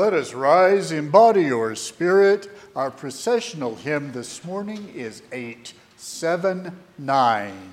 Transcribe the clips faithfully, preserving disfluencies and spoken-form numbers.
Let us rise in body or spirit. Our processional hymn this morning is eight seven nine.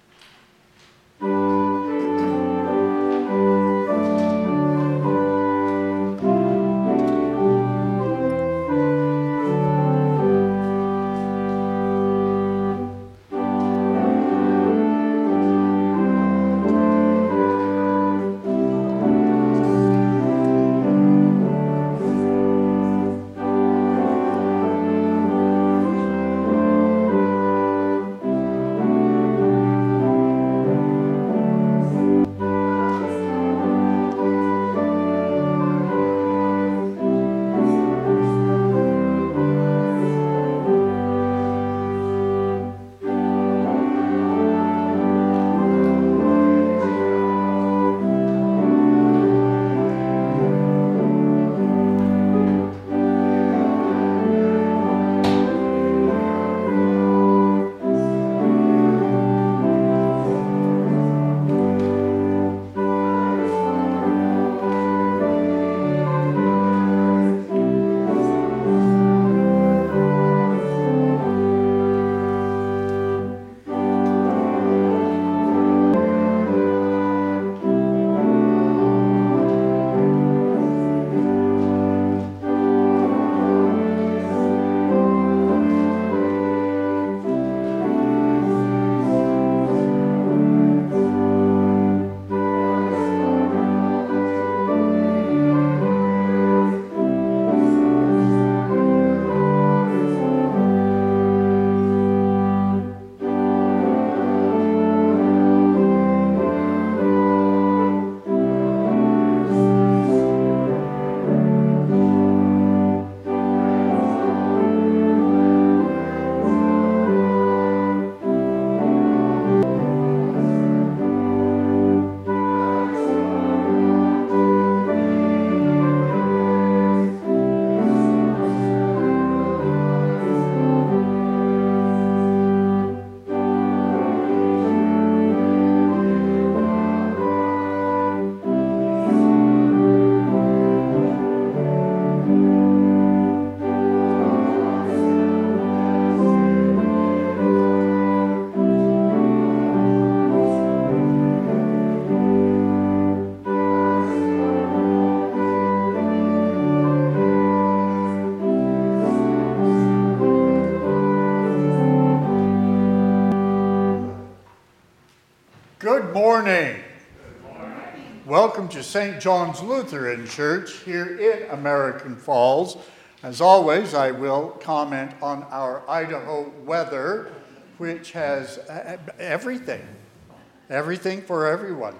Good morning. Good morning. Welcome to Saint John's Lutheran Church here in American Falls. As always, I will comment on our Idaho weather, which has everything, everything for everyone.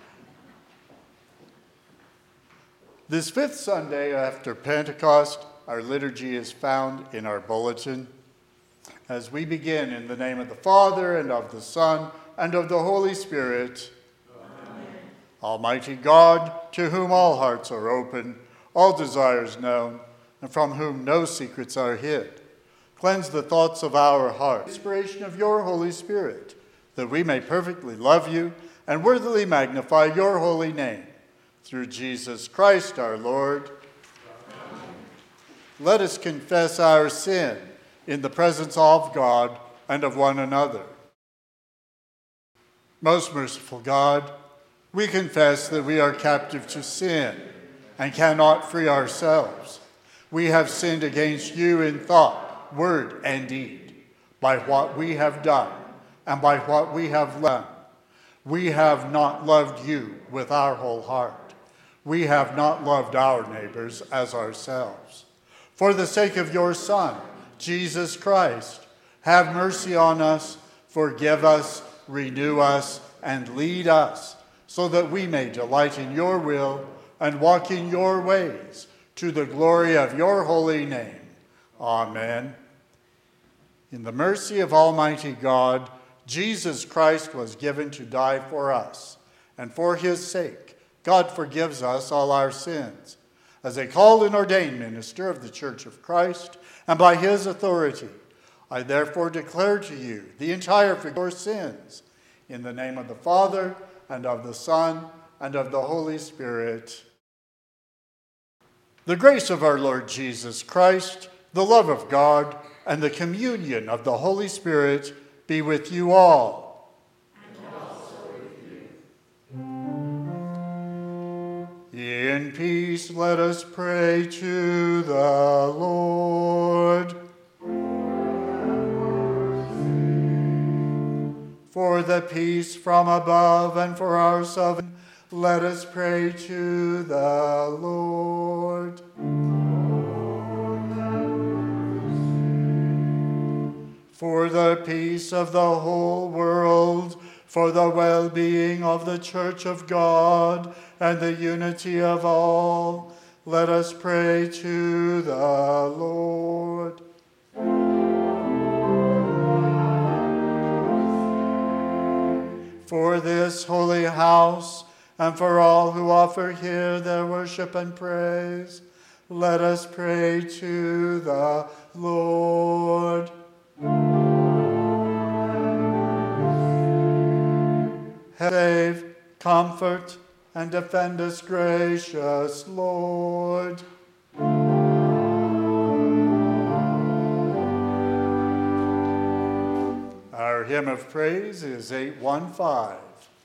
This fifth Sunday after Pentecost, our liturgy is found in our bulletin. As we begin in the name of the Father, and of the Son, and of the Holy Spirit. Amen. Almighty God, to whom all hearts are open, all desires known, and from whom no secrets are hid, cleanse the thoughts of our hearts, inspiration of your Holy Spirit, that we may perfectly love you and worthily magnify your holy name. Through Jesus Christ our Lord. Amen. Let us confess our sin in the presence of God and of one another. Most merciful God, we confess that we are captive to sin and cannot free ourselves. We have sinned against you in thought, word, and deed, by what we have done and by what we have done. We have not loved you with our whole heart. We have not loved our neighbors as ourselves. For the sake of your Son, Jesus Christ, have mercy on us, forgive us, renew us, and lead us, so that we may delight in your will and walk in your ways, to the glory of your holy name. Amen. In the mercy of Almighty God, Jesus Christ was given to die for us, and for his sake, God forgives us all our sins. As a called and ordained minister of the Church of Christ, and by his authority, I therefore declare to you the entire forgiveness of your sins, in the name of the Father, and of the Son, and of the Holy Spirit. The grace of our Lord Jesus Christ, the love of God, and the communion of the Holy Spirit be with you all. And also with you. In peace, let us pray to the Lord. For the peace from above and for our salvation, let us pray to the Lord. For the peace of the whole world, for the well-being of the Church of God, and the unity of all, let us pray to the Lord. For this holy house, and for all who offer here their worship and praise, let us pray to the Lord. Save, comfort, and defend us, gracious Lord. Our hymn of praise is eight one five.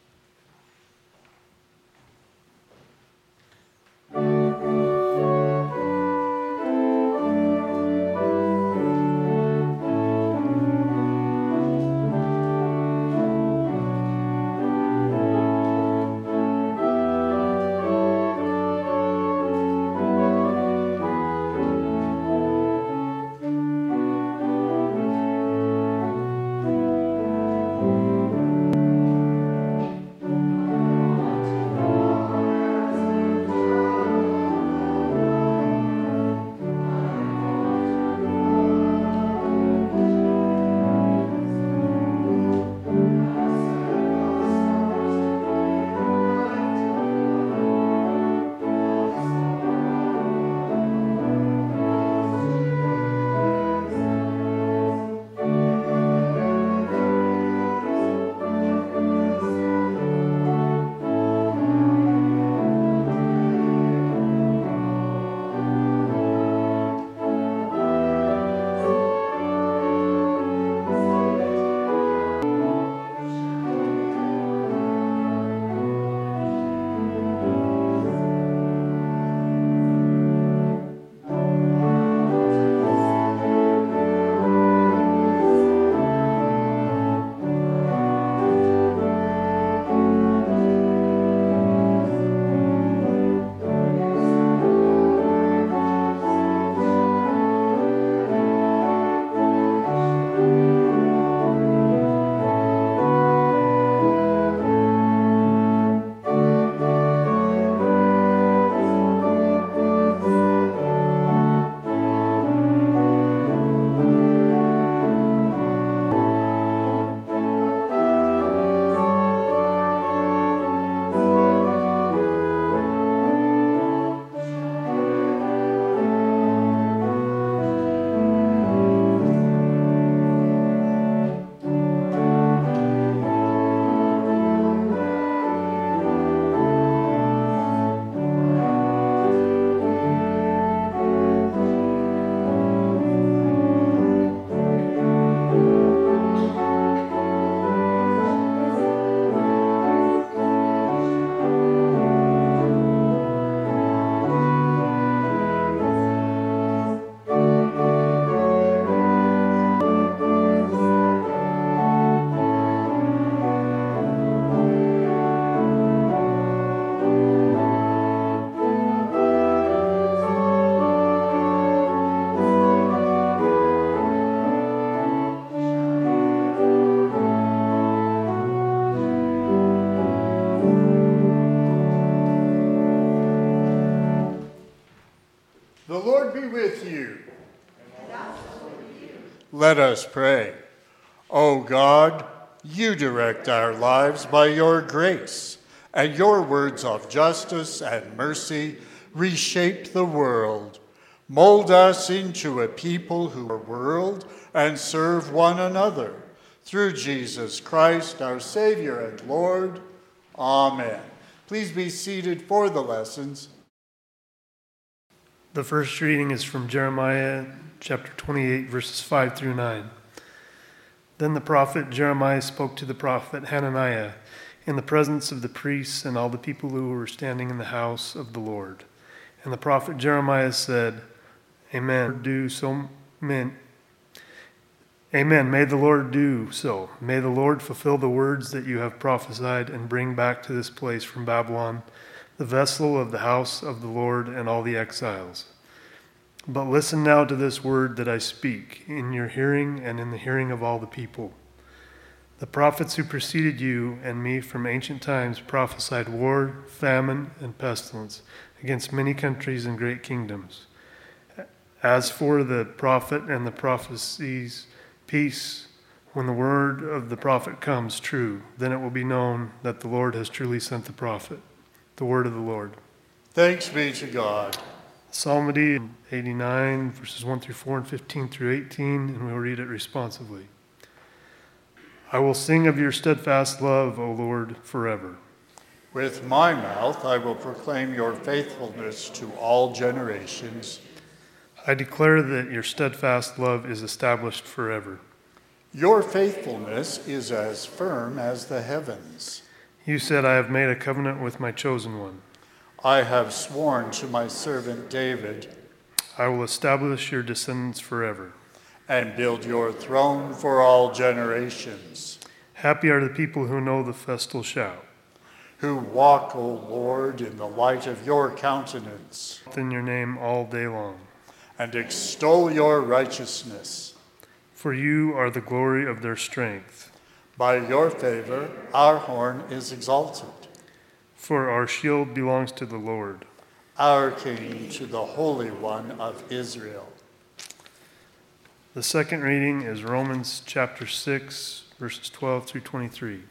The Lord be with you. And also with you. Let us pray. O God, you direct our lives by your grace, and your words of justice and mercy reshape the world. Mold us into a people who are world and serve one another. Through Jesus Christ, our Savior and Lord. Amen. Please be seated for the lessons. The first reading is from Jeremiah chapter twenty-eight, verses five through nine. Then the prophet Jeremiah spoke to the prophet Hananiah in the presence of the priests and all the people who were standing in the house of the Lord. And the prophet Jeremiah said, Amen. Do so men. Amen. May the Lord do so. May the Lord fulfill the words that you have prophesied and bring back to this place from Babylon the vessel of the house of the Lord and all the exiles. But listen now to this word that I speak in your hearing and in the hearing of all the people. The prophets who preceded you and me from ancient times prophesied war, famine, and pestilence against many countries and great kingdoms. As for the prophet and the prophecies, peace, when the word of the prophet comes true, then it will be known that the Lord has truly sent the prophet. The word of the Lord. Thanks be to God. Psalm eighty-nine, verses one through four and fifteen through eighteen, and we'll read it responsively. I will sing of your steadfast love, O Lord, forever. With my mouth I will proclaim your faithfulness to all generations. I declare that your steadfast love is established forever. Your faithfulness is as firm as the heavens. You said, I have made a covenant with my chosen one. I have sworn to my servant David. I will establish your descendants forever. And build your throne for all generations. Happy are the people who know the festal shout. Who walk, O Lord, in the light of your countenance. In your name all day long. And extol your righteousness. For you are the glory of their strength. By your favor, our horn is exalted. For our shield belongs to the Lord. Our King to the Holy One of Israel. The second reading is Romans chapter six, verses twelve through twenty-three.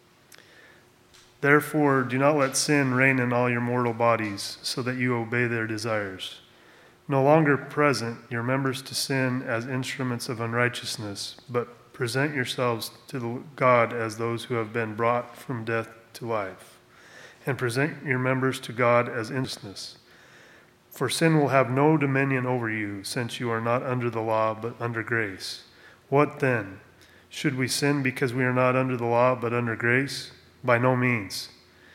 Therefore, do not let sin reign in all your mortal bodies, so that you obey their desires. No longer present your members to sin as instruments of unrighteousness, but present yourselves to God as those who have been brought from death to life, and present your members to God as innocence. For sin will have no dominion over you, since you are not under the law, but under grace. What then? Should we sin because we are not under the law, but under grace? By no means.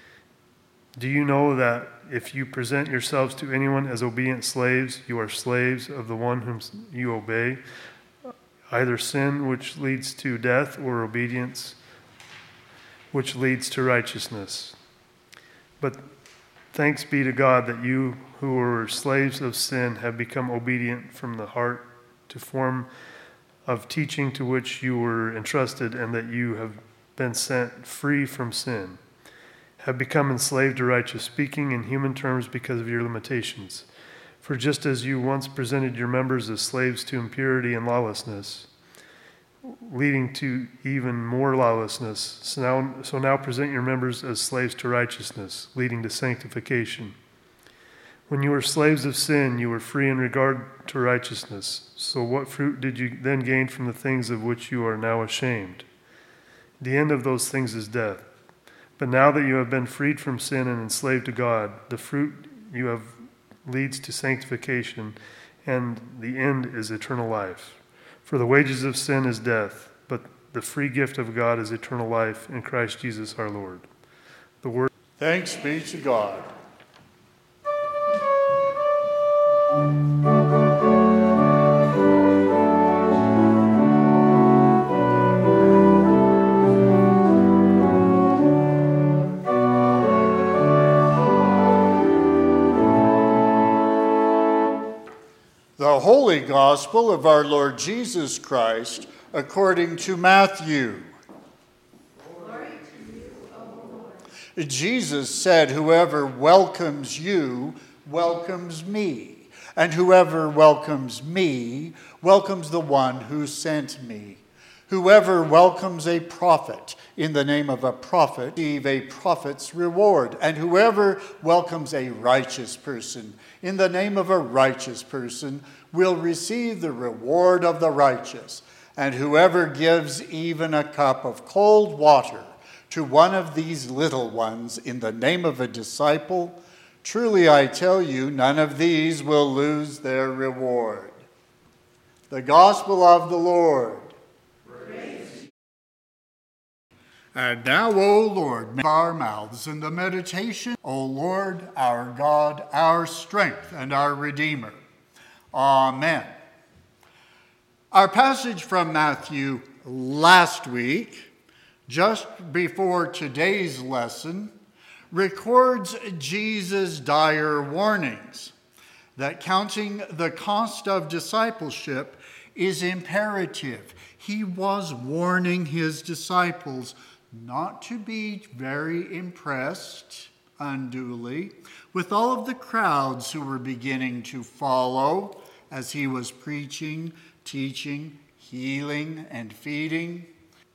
Do you know that if you present yourselves to anyone as obedient slaves, you are slaves of the one whom you obey, either sin which leads to death or obedience which leads to righteousness? But thanks be to God that you who were slaves of sin have become obedient from the heart to form of teaching to which you were entrusted, and that you have been set free from sin, have become enslaved to righteousness, speaking in human terms because of your limitations. For just as you once presented your members as slaves to impurity and lawlessness, leading to even more lawlessness, so now, so now present your members as slaves to righteousness, leading to sanctification. When you were slaves of sin, you were free in regard to righteousness. So what fruit did you then gain from the things of which you are now ashamed? The end of those things is death. But now that you have been freed from sin and enslaved to God, the fruit you have leads to sanctification, and the end is eternal life. For the wages of sin is death, but the free gift of God is eternal life in Christ Jesus our Lord. The word. Thanks be to God. The Holy Gospel of our Lord Jesus Christ according to Matthew. Glory to you, O Lord. Jesus said, "Whoever welcomes you welcomes me, and whoever welcomes me welcomes the one who sent me. Whoever welcomes a prophet in the name of a prophet receives a prophet's reward, and whoever welcomes a righteous person in the name of a righteous person will receive the reward of the righteous. And whoever gives even a cup of cold water to one of these little ones in the name of a disciple, Truly I tell you, none of these will lose their reward. The gospel of the Lord. Praise. And now, O Lord, make our mouths in the meditation, O Lord, our God, our strength and our Redeemer. Amen. Our passage from Matthew last week, just before today's lesson, records Jesus' dire warnings that counting the cost of discipleship is imperative. He was warning his disciples not to be very impressed unduly with all of the crowds who were beginning to follow as he was preaching, teaching, healing, and feeding.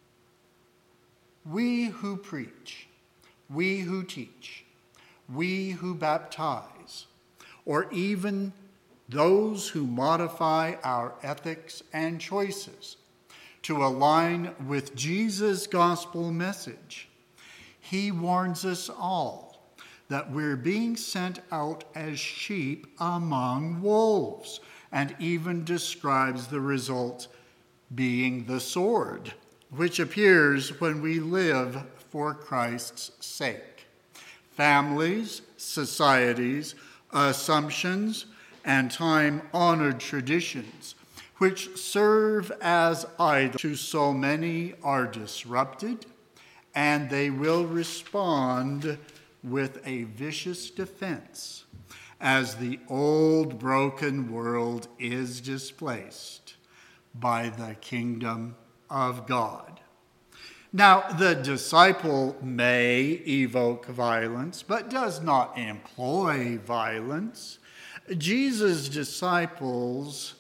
We who preach, we who teach, we who baptize, or even those who modify our ethics and choices to align with Jesus' gospel message, he warns us all that we're being sent out as sheep among wolves, and even describes the result being the sword, which appears when we live for Christ's sake. Families, societies, assumptions, and time-honored traditions, which serve as idols to so many, are disrupted, and they will respond with a vicious defense as the old broken world is displaced by the kingdom of God. Now, the disciple may evoke violence, but does not employ violence. Jesus' disciples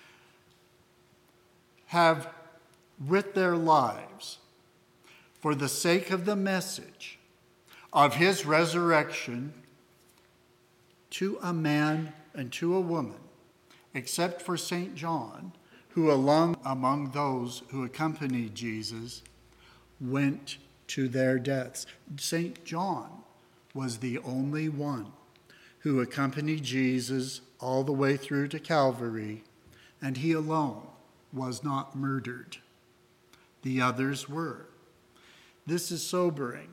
have, with their lives, for the sake of the message of his resurrection, to a man and to a woman, except for Saint John, who along among those who accompanied Jesus went to their deaths. Saint John was the only one who accompanied Jesus all the way through to Calvary, and he alone was not murdered. The others were. This is sobering.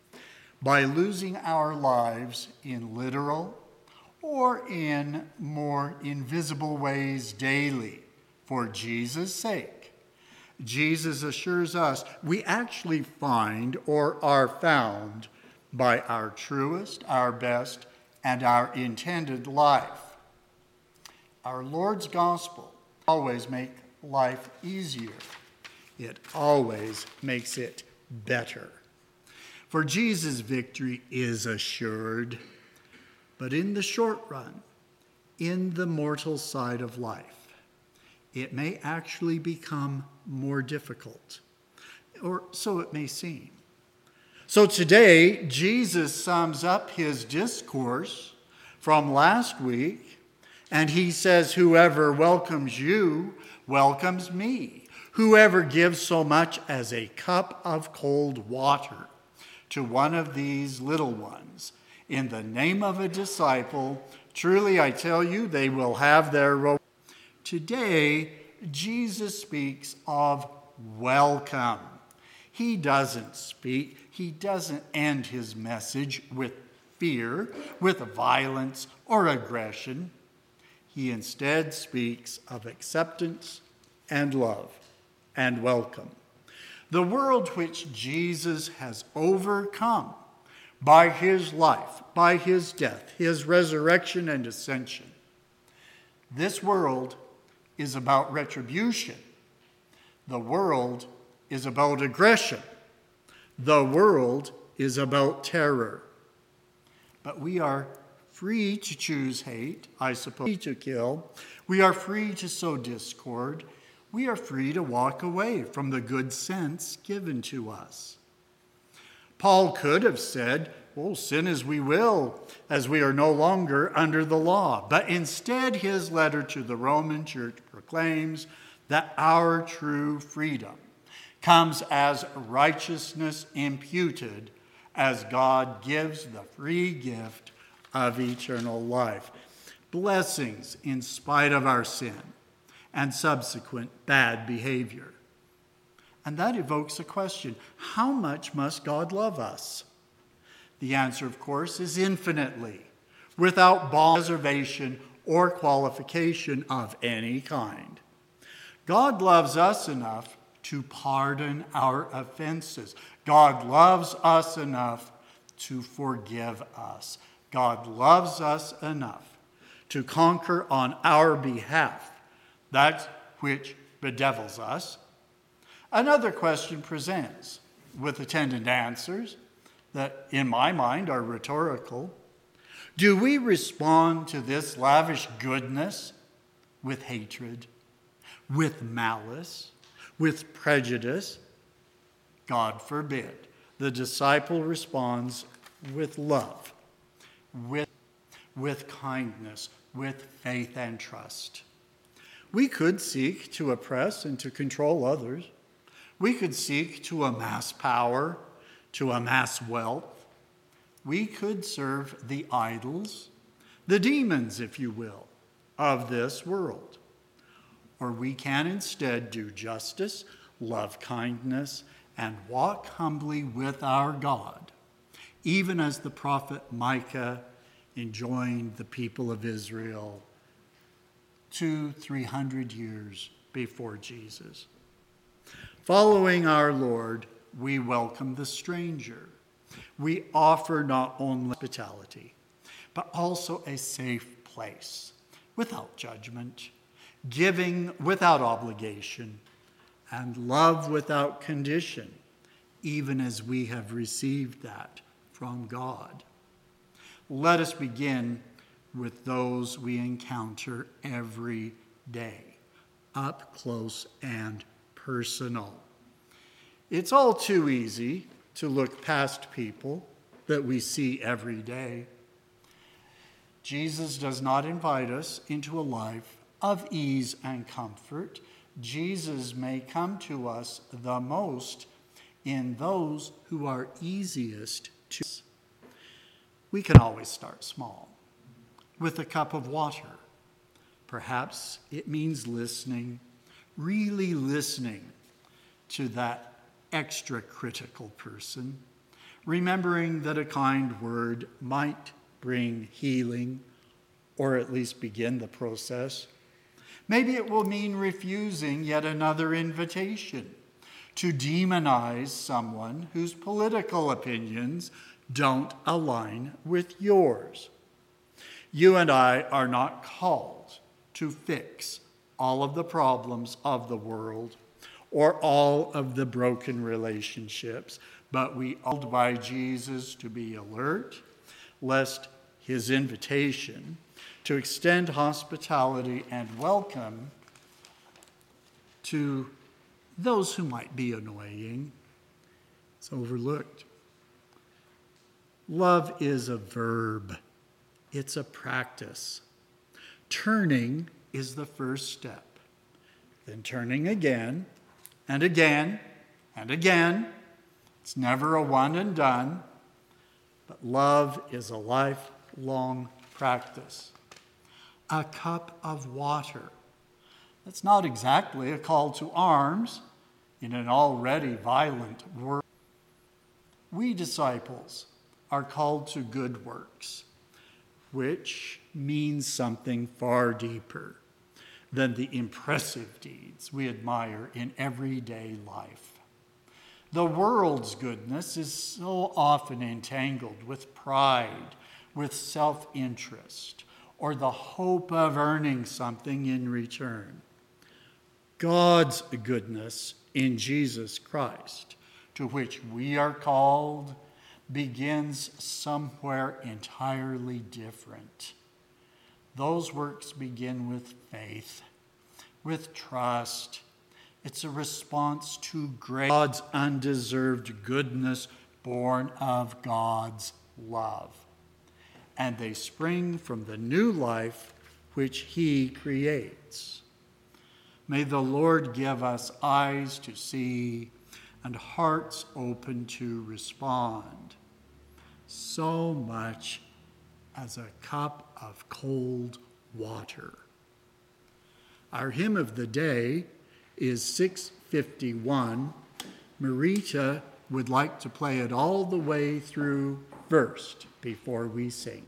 By losing our lives in literal or in more invisible ways daily for Jesus' sake, Jesus assures us we actually find or are found by our truest, our best, and our intended life. Our Lord's gospel always makes life easier. It always makes it better. For Jesus' victory is assured, but in the short run, in the mortal side of life, it may actually become more difficult, or so it may seem. So today, Jesus sums up his discourse from last week, and he says, "Whoever welcomes you welcomes me. Whoever gives so much as a cup of cold water to one of these little ones, in the name of a disciple, truly I tell you, they will have their reward." Today, Jesus speaks of welcome. He doesn't speak, he doesn't end his message with fear, with violence or aggression. He instead speaks of acceptance and love and welcome. The world which Jesus has overcome by his life, by his death, his resurrection and ascension. This world is about retribution. The world is about aggression. The world is about terror. But we are free to choose hate, I suppose, free to kill. We are free to sow discord. We are free to walk away from the good sense given to us. Paul could have said, "Oh, sin as we will, as we are no longer under the law." But instead, his letter to the Roman church proclaims that our true freedom comes as righteousness imputed as God gives the free gift of eternal life. Blessings in spite of our sin and subsequent bad behavior. And that evokes a question: how much must God love us? The answer, of course, is infinitely, without bound reservation or qualification of any kind. God loves us enough to pardon our offenses. God loves us enough to forgive us. God loves us enough to conquer on our behalf that which bedevils us. Another question presents, with attendant answers that, in my mind, are rhetorical. Do we respond to this lavish goodness with hatred, with malice, with prejudice? God forbid. The disciple responds with love, with, with kindness, with faith and trust. We could seek to oppress and to control others. We could seek to amass power, to amass wealth. We could serve the idols, the demons, if you will, of this world. Or we can instead do justice, love kindness, and walk humbly with our God, even as the prophet Micah enjoined the people of Israel two, three hundred years before Jesus. Following our Lord, we welcome the stranger. We offer not only hospitality, but also a safe place without judgment, giving without obligation, and love without condition, even as we have received that from God. Let us begin with those we encounter every day, up close and personal. It's all too easy to look past people that we see every day. Jesus does not invite us into a life of ease and comfort. Jesus may come to us the most in those who are easiest to us. We can always start small, with a cup of water. Perhaps it means listening, really listening to that extra critical person, remembering that a kind word might bring healing, or at least begin the process. Maybe it will mean refusing yet another invitation to demonize someone whose political opinions don't align with yours. You and I are not called to fix all of the problems of the world or all of the broken relationships, but we are called by Jesus to be alert, lest his invitation to extend hospitality and welcome to those who might be annoying is overlooked. Love is a verb. It's a practice. Turning is the first step. Then turning again and again and again. It's never a one and done, but love is a lifelong practice. A cup of water. That's not exactly a call to arms in an already violent world. We disciples are called to good works, which means something far deeper than the impressive deeds we admire in everyday life. The world's goodness is so often entangled with pride, with self-interest, or the hope of earning something in return. God's goodness in Jesus Christ, to which we are called, begins somewhere entirely different. Those works begin with faith, with trust. It's a response to grace, God's undeserved goodness born of God's love. And they spring from the new life which he creates. May the Lord give us eyes to see and hearts open to respond. So much as a cup of cold water. Our hymn of the day is six fifty-one. Marita would like to play it all the way through first before we sing.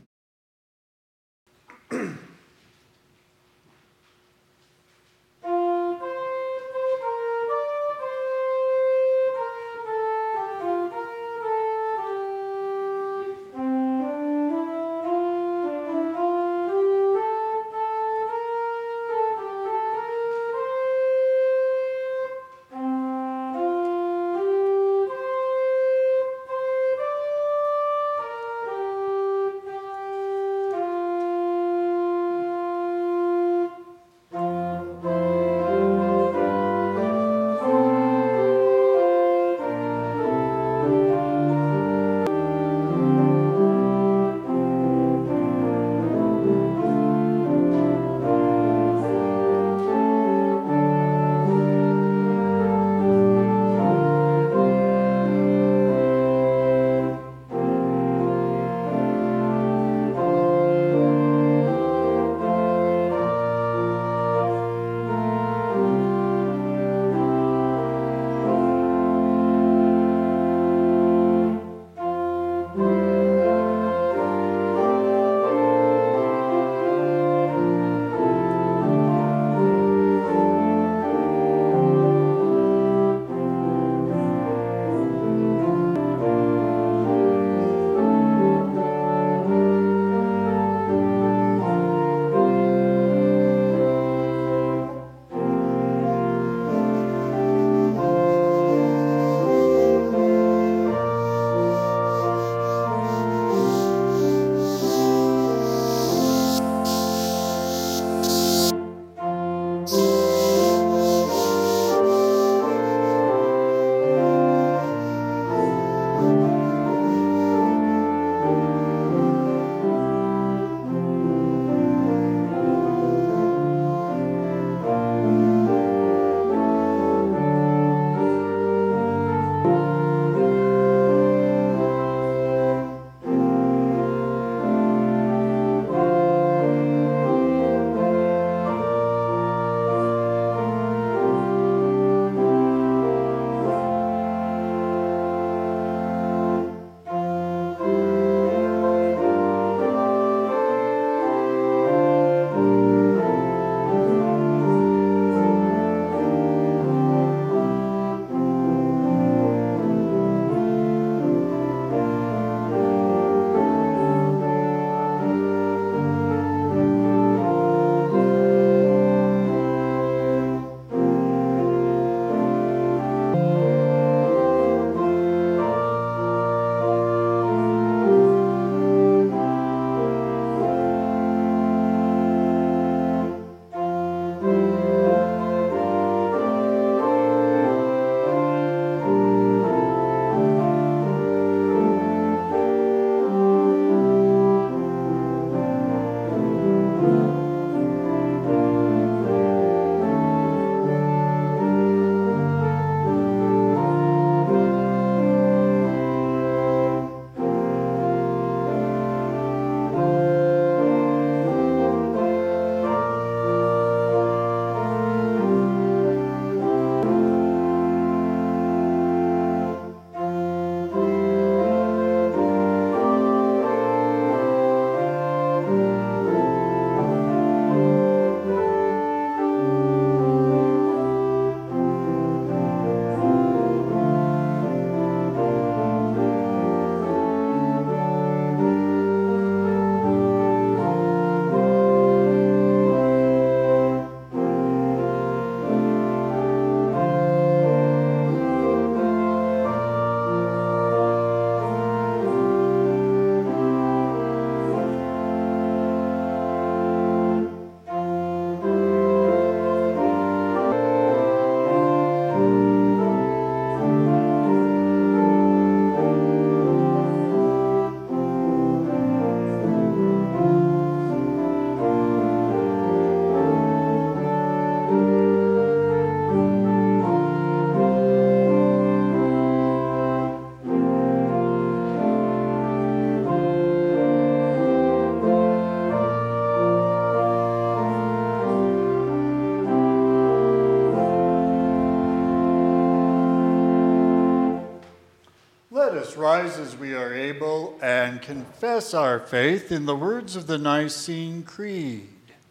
us rise as we are able and confess our faith in the words of the Nicene Creed.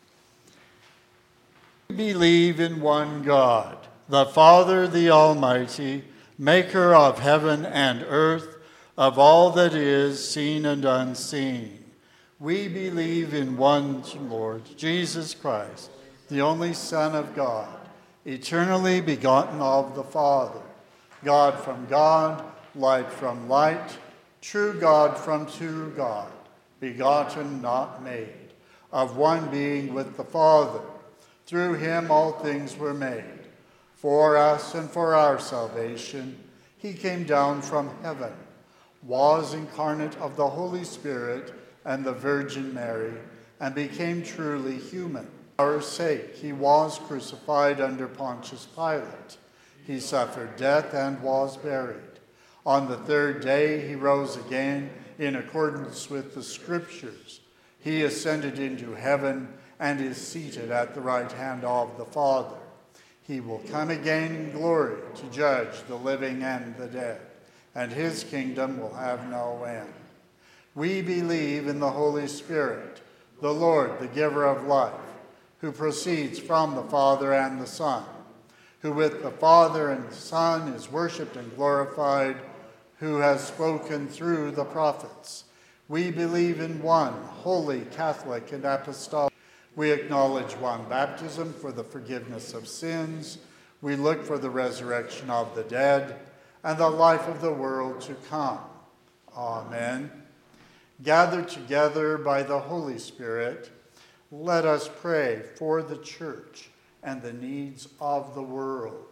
We believe in one God, the Father, the Almighty, maker of heaven and earth, of all that is seen and unseen. We believe in one Lord, Jesus Christ, the only Son of God, eternally begotten of the Father, God from God, light from light, true God from true God, begotten, not made, of one being with the Father. Through him all things were made. For us and for our salvation, he came down from heaven, was incarnate of the Holy Spirit and the Virgin Mary, and became truly human. For our sake, he was crucified under Pontius Pilate. He suffered death and was buried. On the third day, he rose again in accordance with the Scriptures. He ascended into heaven and is seated at the right hand of the Father. He will come again in glory to judge the living and the dead, and his kingdom will have no end. We believe in the Holy Spirit, the Lord, the giver of life, who proceeds from the Father and the Son, who with the Father and the Son is worshipped and glorified, who has spoken through the prophets. We believe in one holy, Catholic, and apostolic. We acknowledge one baptism for the forgiveness of sins. We look for the resurrection of the dead and the life of the world to come. Amen. Gathered together by the Holy Spirit, let us pray for the church and the needs of the world.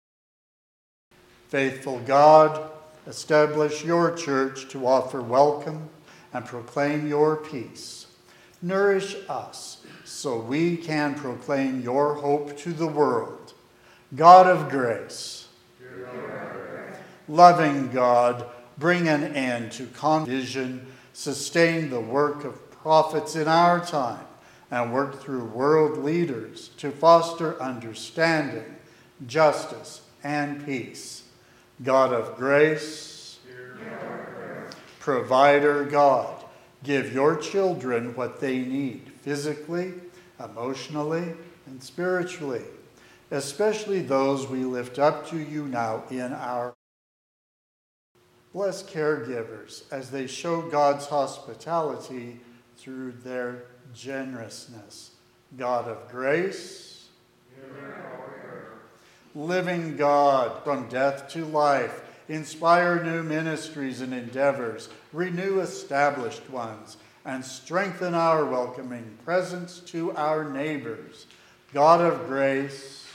Faithful God, establish your church to offer welcome and proclaim your peace. Nourish us so we can proclaim your hope to the world. God of grace, loving God, bring an end to confusion, sustain the work of prophets in our time, and work through world leaders to foster understanding, justice, and peace. God of grace, provider God, give your children what they need physically, emotionally, and spiritually, especially those we lift up to you now in our. Bless caregivers as they show God's hospitality through their generousness. God of grace, living God, from death to life, inspire new ministries and endeavors, renew established ones, and strengthen our welcoming presence to our neighbors. God of grace,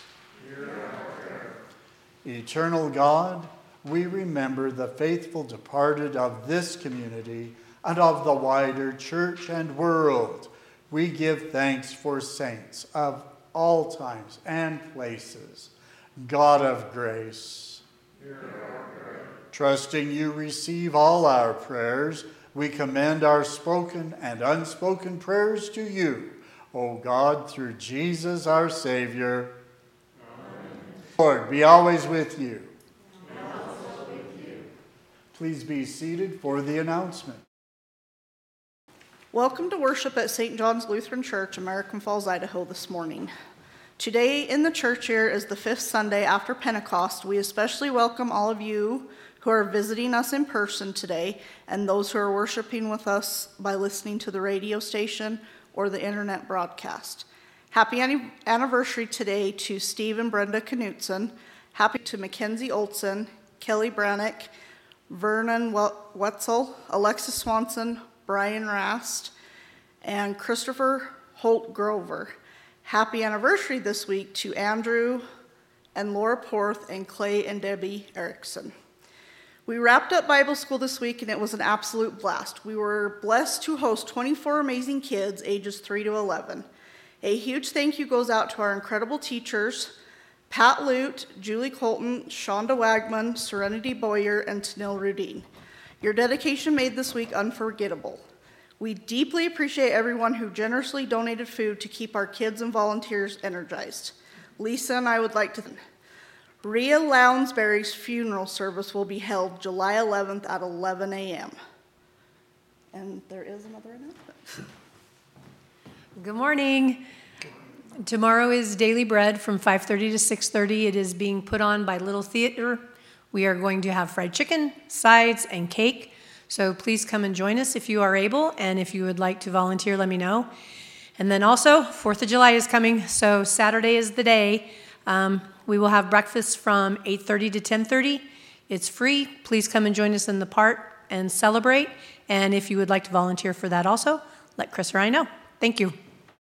eternal God, we remember the faithful departed of this community and of the wider church and world. We give thanks for saints of all times and places. God of grace, trusting you receive all our prayers, we commend our spoken and unspoken prayers to you, O God, through Jesus our Savior. Amen. Lord, be always with you. And also with you. Please be seated for the announcement. Welcome to worship at Saint John's Lutheran Church, American Falls, Idaho this morning. Today in the church here is the fifth Sunday after Pentecost. We especially welcome all of you who are visiting us in person today and those who are worshiping with us by listening to the radio station or the internet broadcast. Happy anniversary today to Steve and Brenda Knutson. Happy to Mackenzie Olson, Kelly Brannick, Vernon Wetzel, Alexis Swanson, Brian Rast, and Christopher Holt Grover. Happy anniversary this week to Andrew and Laura Porth and Clay and Debbie Erickson. We wrapped up Bible school this week and it was an absolute blast. We were blessed to host twenty-four amazing kids ages three to eleven. A huge thank you goes out to our incredible teachers, Pat Lute, Julie Colton, Shonda Wagman, Serenity Boyer, and Tanil Rudin. Your dedication made this week unforgettable. We deeply appreciate everyone who generously donated food to keep our kids and volunteers energized. Lisa and I would like to thank. Rhea Lounsbury's funeral service will be held July eleventh at eleven a.m. And there is another announcement. Good morning. Tomorrow is Daily Bread from five thirty to six thirty. It is being put on by Little Theater. We are going to have fried chicken, sides, and cake. So please come and join us if you are able. And if you would like to volunteer, let me know. And then also, fourth of July is coming. So Saturday is the day. Um, we will have breakfast from eight thirty to ten thirty. It's free. Please come and join us in the park and celebrate. And if you would like to volunteer for that also, let Chris or I know. Thank you.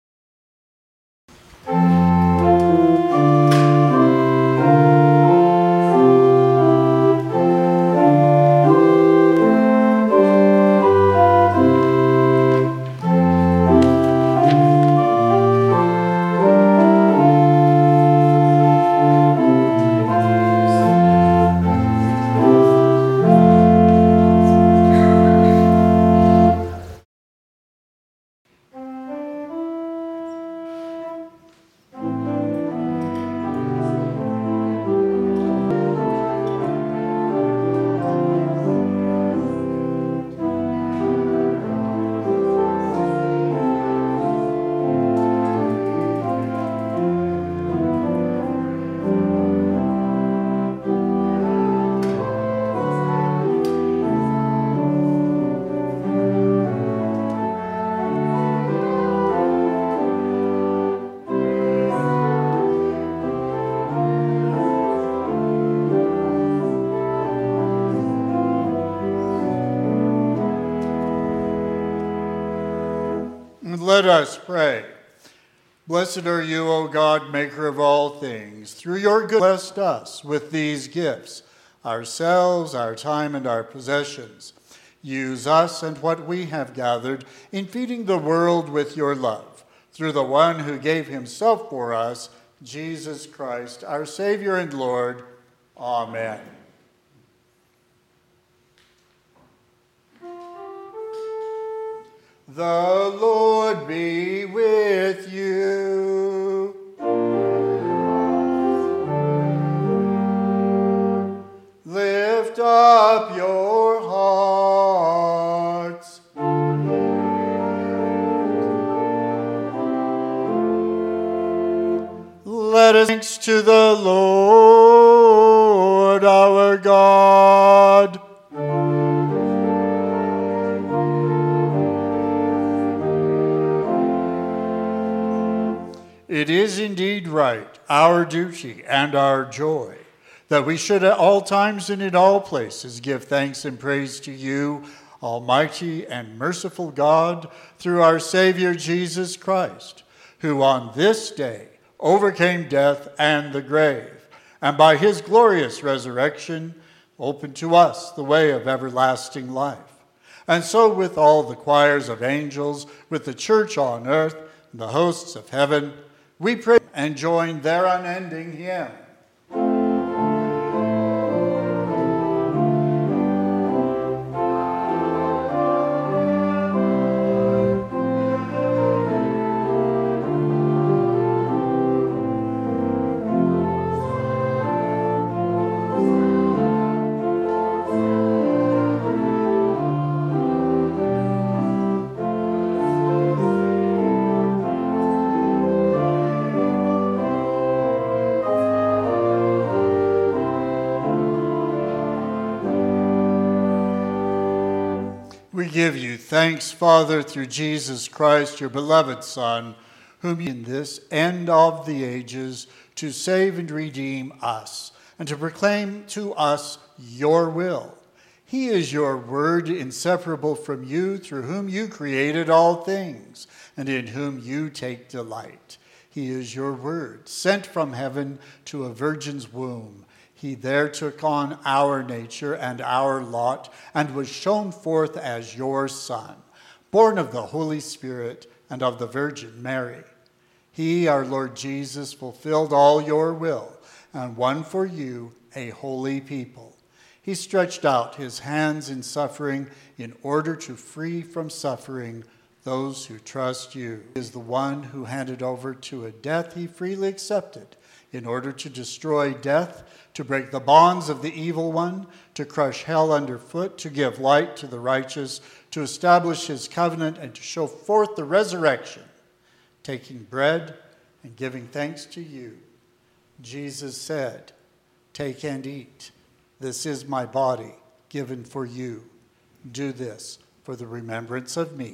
Let us pray. Blessed are you, O God, maker of all things. Through your good, blessed us with these gifts, ourselves, our time, and our possessions. Use us and what we have gathered in feeding the world with your love. Through the one who gave himself for us, Jesus Christ, our Savior and Lord. Amen. The Lord be with you. Lift up your hearts. Let us thanks to the Lord our God. It is indeed right, our duty and our joy, that we should at all times and in all places give thanks and praise to you, Almighty and merciful God, through our Savior Jesus Christ, who on this day overcame death and the grave, and by his glorious resurrection opened to us the way of everlasting life. And so with all the choirs of angels, with the church on earth, and the hosts of heaven, we pray and join their unending hymn. We give you thanks, Father, through Jesus Christ, your beloved Son, whom you in this end of the ages to save and redeem us, and to proclaim to us your will. He is your word, inseparable from you, through whom you created all things, and in whom you take delight. He is your word, sent from heaven to a virgin's womb. He there took on our nature and our lot, and was shown forth as your Son, born of the Holy Spirit and of the Virgin Mary. He, our Lord Jesus, fulfilled all your will, and won for you a holy people. He stretched out his hands in suffering in order to free from suffering those who trust you. He is the one who handed over to a death he freely accepted in order to destroy death, to break the bonds of the evil one, to crush hell underfoot, to give light to the righteous, to establish his covenant, and to show forth the resurrection, taking bread and giving thanks to you. Jesus said, "Take and eat. This is my body given for you. Do this for the remembrance of me."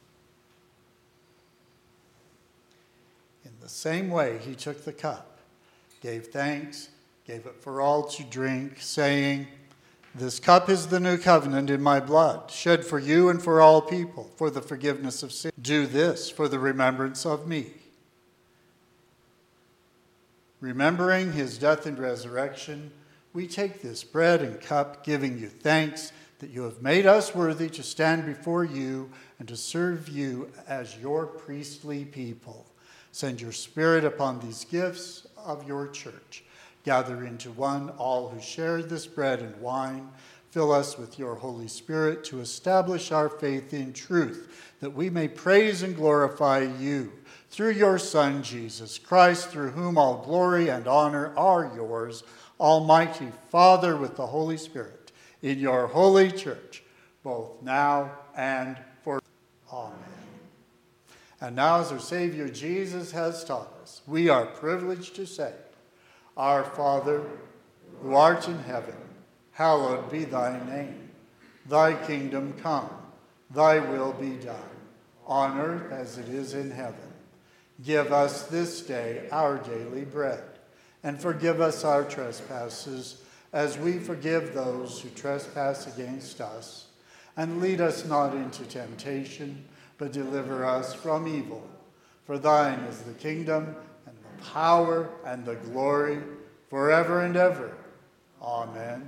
In the same way, he took the cup, gave thanks, gave it for all to drink, saying, "This cup is the new covenant in my blood, shed for you and for all people, for the forgiveness of sin. Do this for the remembrance of me." Remembering his death and resurrection, we take this bread and cup, giving you thanks that you have made us worthy to stand before you and to serve you as your priestly people. Send your Spirit upon these gifts of your church. Gather into one all who share this bread and wine. Fill us with your Holy Spirit to establish our faith in truth, that we may praise and glorify you through your Son, Jesus Christ, through whom all glory and honor are yours, Almighty Father, with the Holy Spirit, in your holy church, both now and forever. Amen. And now, as our Savior Jesus has taught us, we are privileged to say, "Our Father, who art in heaven, hallowed be thy name. Thy kingdom come, thy will be done, on earth as it is in heaven. Give us this day our daily bread, and forgive us our trespasses, as we forgive those who trespass against us. And lead us not into temptation, but deliver us from evil. For thine is the kingdom, and the power, and the glory, forever and ever. Amen."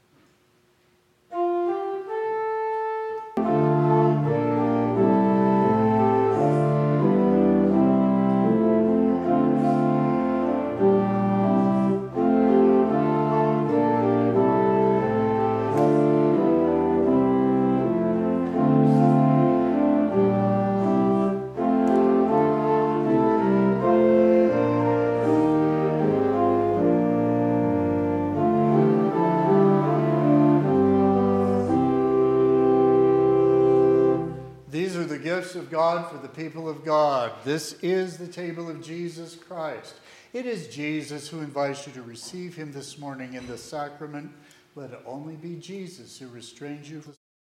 Of God for the people of God. This is the table of Jesus Christ. It is Jesus who invites you to receive him this morning in the sacrament. Let it only be Jesus who restrains you.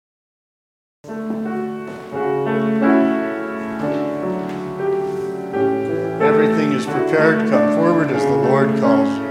Everything is prepared. Come forward as the Lord calls you.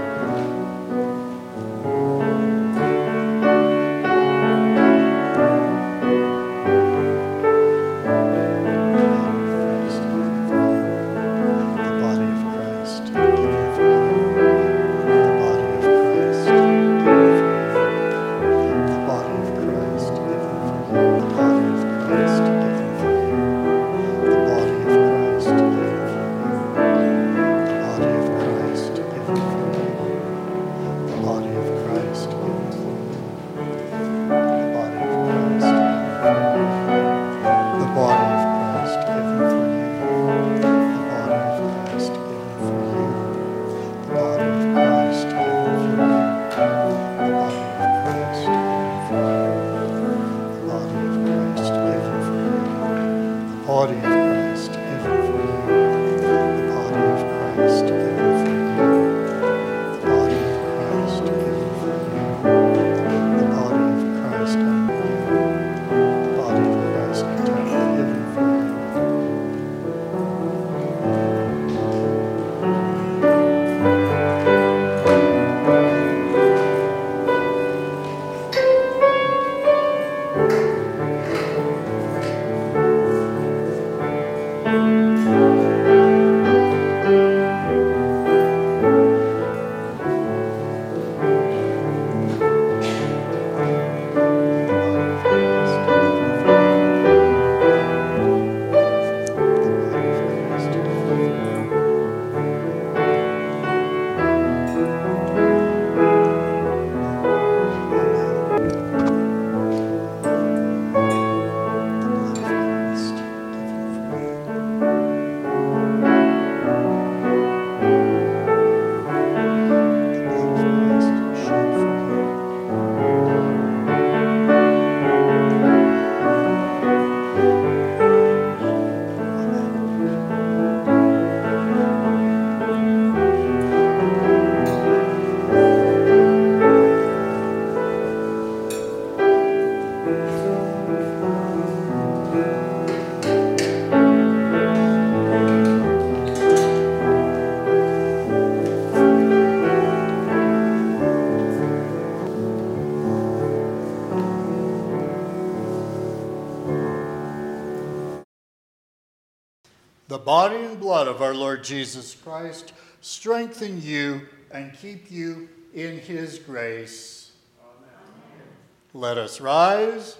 the body and blood of our Lord Jesus Christ strengthen you and keep you in his grace. Amen. Let us rise.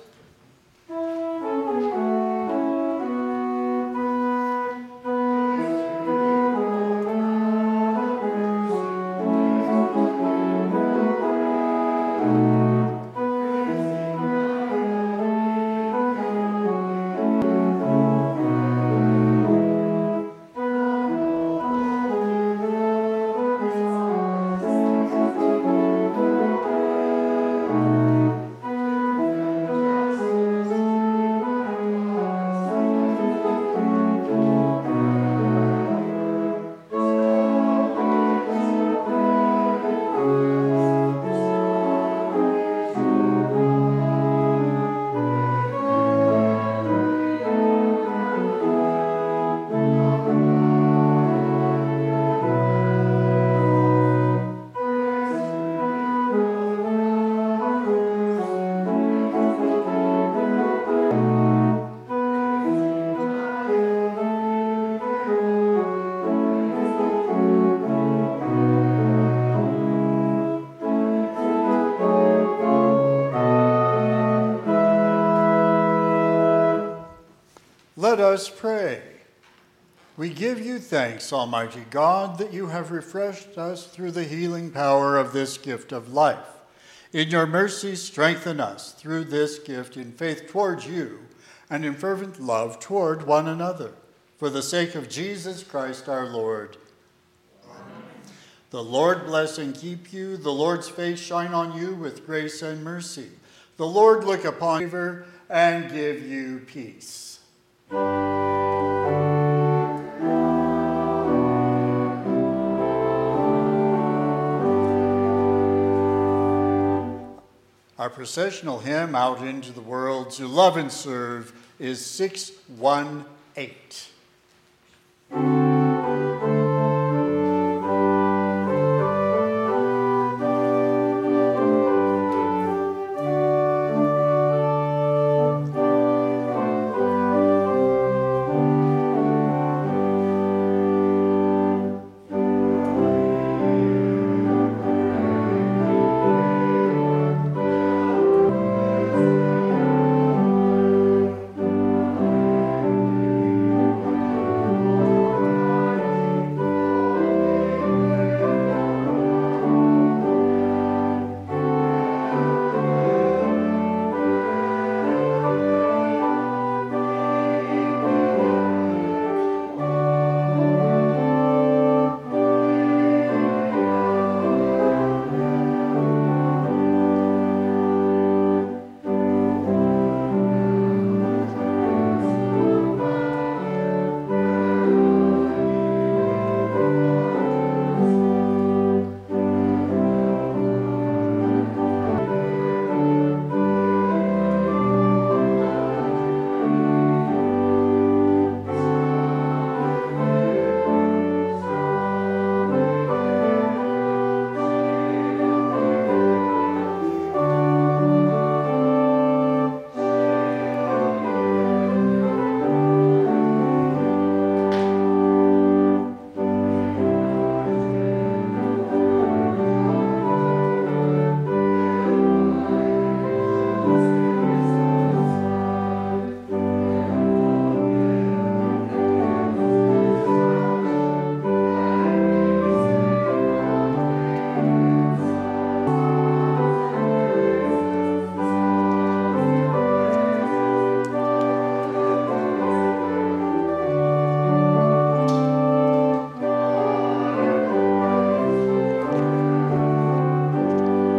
Let us pray. We give you thanks, Almighty God, that you have refreshed us through the healing power of this gift of life. In your mercy, strengthen us through this gift in faith towards you and in fervent love toward one another. For the sake of Jesus Christ our Lord. Amen. The Lord bless and keep you. The Lord's face shine on you with grace and mercy. The Lord look upon you and give you peace. Our processional hymn, Out into the World to Love and Serve, is six one eight.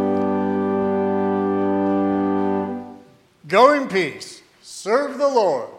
Go in peace. Serve the Lord.